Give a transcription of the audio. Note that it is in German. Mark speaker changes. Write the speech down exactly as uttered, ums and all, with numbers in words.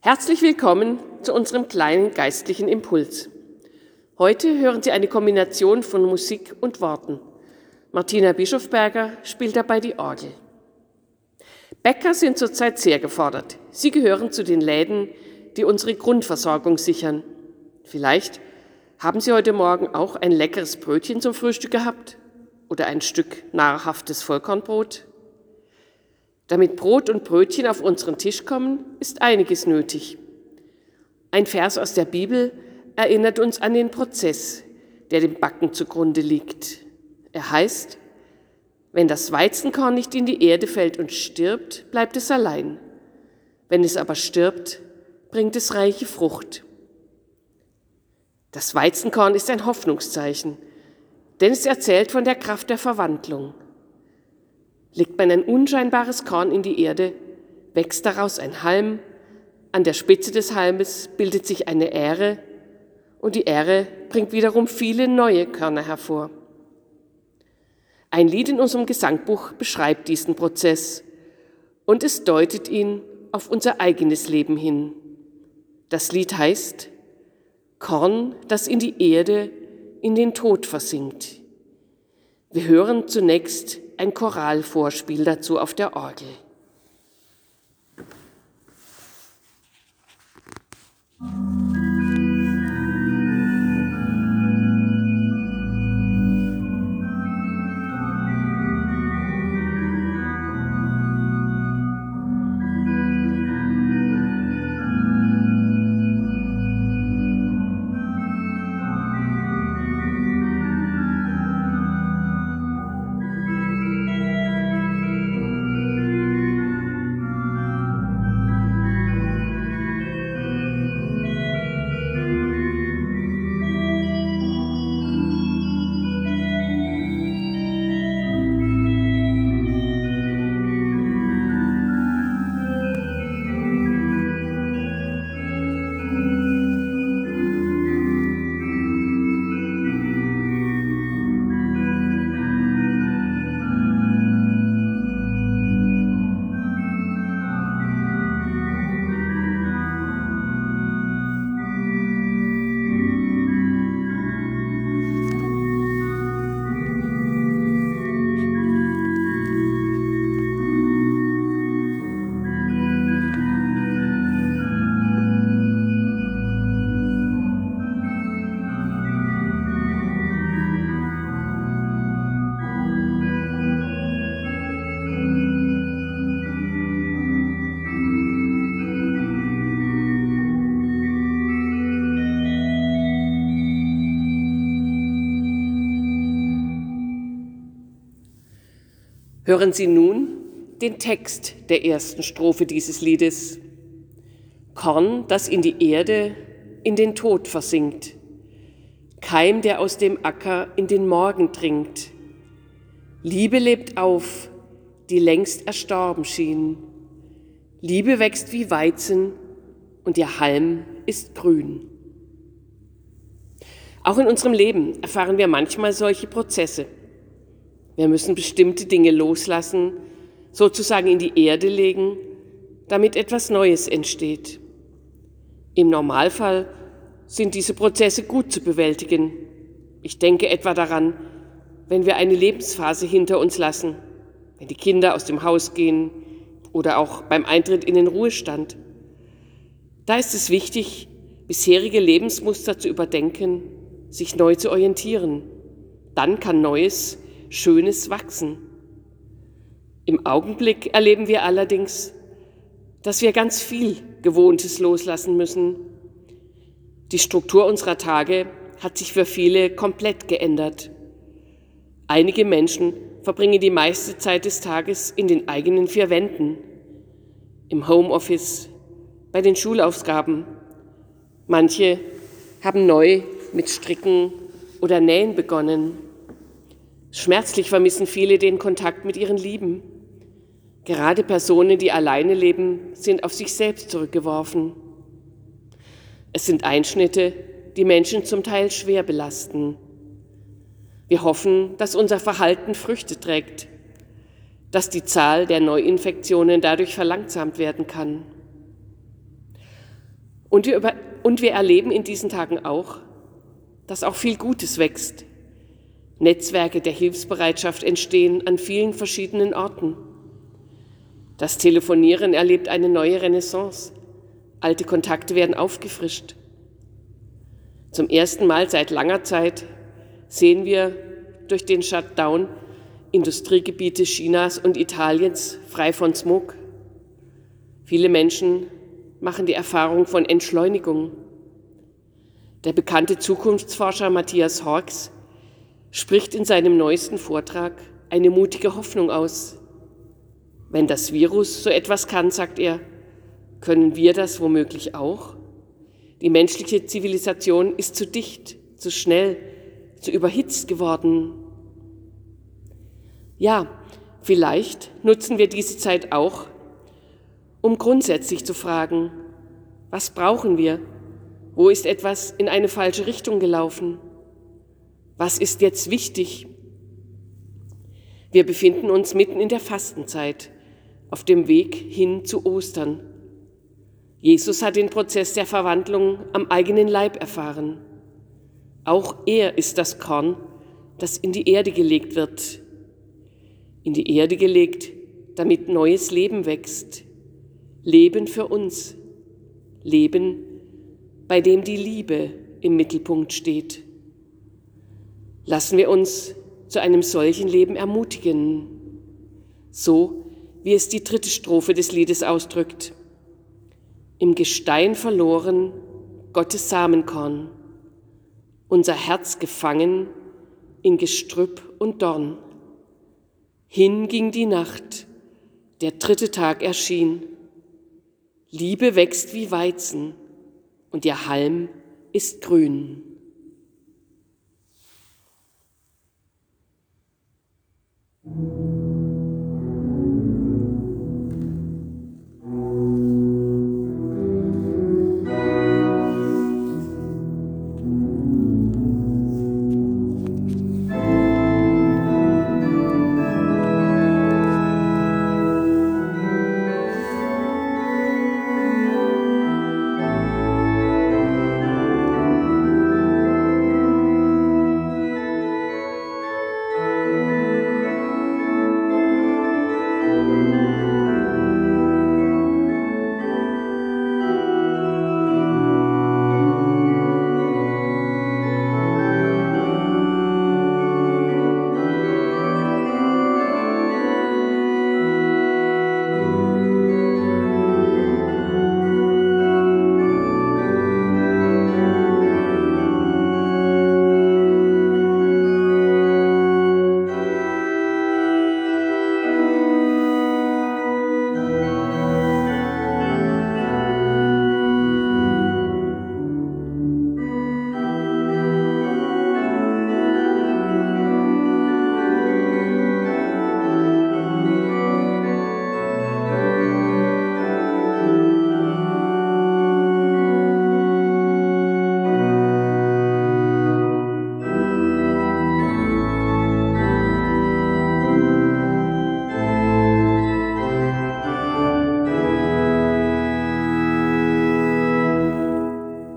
Speaker 1: Herzlich willkommen zu unserem kleinen geistlichen Impuls. Heute hören Sie eine Kombination von Musik und Worten. Martina Bischofberger spielt dabei die Orgel. Bäcker sind zurzeit sehr gefordert. Sie gehören zu den Läden, die unsere Grundversorgung sichern. Vielleicht haben Sie heute Morgen auch ein leckeres Brötchen zum Frühstück gehabt oder ein Stück nahrhaftes Vollkornbrot. Damit Brot und Brötchen auf unseren Tisch kommen, ist einiges nötig. Ein Vers aus der Bibel erinnert uns an den Prozess, der dem Backen zugrunde liegt. Er heißt: Wenn das Weizenkorn nicht in die Erde fällt und stirbt, bleibt es allein. Wenn es aber stirbt, bringt es reiche Frucht. Das Weizenkorn ist ein Hoffnungszeichen, denn es erzählt von der Kraft der Verwandlung. Legt man ein unscheinbares Korn in die Erde, wächst daraus ein Halm, an der Spitze des Halmes bildet sich eine Ähre und die Ähre bringt wiederum viele neue Körner hervor. Ein Lied in unserem Gesangbuch beschreibt diesen Prozess und es deutet ihn auf unser eigenes Leben hin. Das Lied heißt: Korn, das in die Erde, in den Tod versinkt. Wir hören zunächst ein Choralvorspiel dazu auf der Orgel. Hören Sie nun den Text der ersten Strophe dieses Liedes. Korn, das in die Erde, in den Tod versinkt. Keim, der aus dem Acker in den Morgen dringt. Liebe lebt auf, die längst erstorben schien. Liebe wächst wie Weizen und ihr Halm ist grün. Auch in unserem Leben erfahren wir manchmal solche Prozesse. Wir müssen bestimmte Dinge loslassen, sozusagen in die Erde legen, damit etwas Neues entsteht. Im Normalfall sind diese Prozesse gut zu bewältigen. Ich denke etwa daran, wenn wir eine Lebensphase hinter uns lassen, wenn die Kinder aus dem Haus gehen oder auch beim Eintritt in den Ruhestand. Da ist es wichtig, bisherige Lebensmuster zu überdenken, sich neu zu orientieren. Dann kann Neues, Schönes wachsen. Im Augenblick erleben wir allerdings, dass wir ganz viel Gewohntes loslassen müssen. Die Struktur unserer Tage hat sich für viele komplett geändert. Einige Menschen verbringen die meiste Zeit des Tages in den eigenen vier Wänden, im Homeoffice, bei den Schulaufgaben. Manche haben neu mit Stricken oder Nähen begonnen. Schmerzlich vermissen viele den Kontakt mit ihren Lieben. Gerade Personen, die alleine leben, sind auf sich selbst zurückgeworfen. Es sind Einschnitte, die Menschen zum Teil schwer belasten. Wir hoffen, dass unser Verhalten Früchte trägt, dass die Zahl der Neuinfektionen dadurch verlangsamt werden kann. Und wir, über, und wir erleben in diesen Tagen auch, dass auch viel Gutes wächst. Netzwerke der Hilfsbereitschaft entstehen an vielen verschiedenen Orten. Das Telefonieren erlebt eine neue Renaissance. Alte Kontakte werden aufgefrischt. Zum ersten Mal seit langer Zeit sehen wir durch den Shutdown Industriegebiete Chinas und Italiens frei von Smog. Viele Menschen machen die Erfahrung von Entschleunigung. Der bekannte Zukunftsforscher Matthias Horks spricht in seinem neuesten Vortrag eine mutige Hoffnung aus. Wenn das Virus so etwas kann, sagt er, können wir das womöglich auch? Die menschliche Zivilisation ist zu dicht, zu schnell, zu überhitzt geworden. Ja, vielleicht nutzen wir diese Zeit auch, um grundsätzlich zu fragen, was brauchen wir? Wo ist etwas in eine falsche Richtung gelaufen? Was ist jetzt wichtig? Wir befinden uns mitten in der Fastenzeit, auf dem Weg hin zu Ostern. Jesus hat den Prozess der Verwandlung am eigenen Leib erfahren. Auch er ist das Korn, das in die Erde gelegt wird. In die Erde gelegt, damit neues Leben wächst. Leben für uns. Leben, bei dem die Liebe im Mittelpunkt steht. Lassen wir uns zu einem solchen Leben ermutigen, so wie es die dritte Strophe des Liedes ausdrückt. Im Gestein verloren, Gottes Samenkorn, unser Herz gefangen in Gestrüpp und Dorn. Hin ging die Nacht, der dritte Tag erschien. Liebe wächst wie Weizen und ihr Halm ist grün.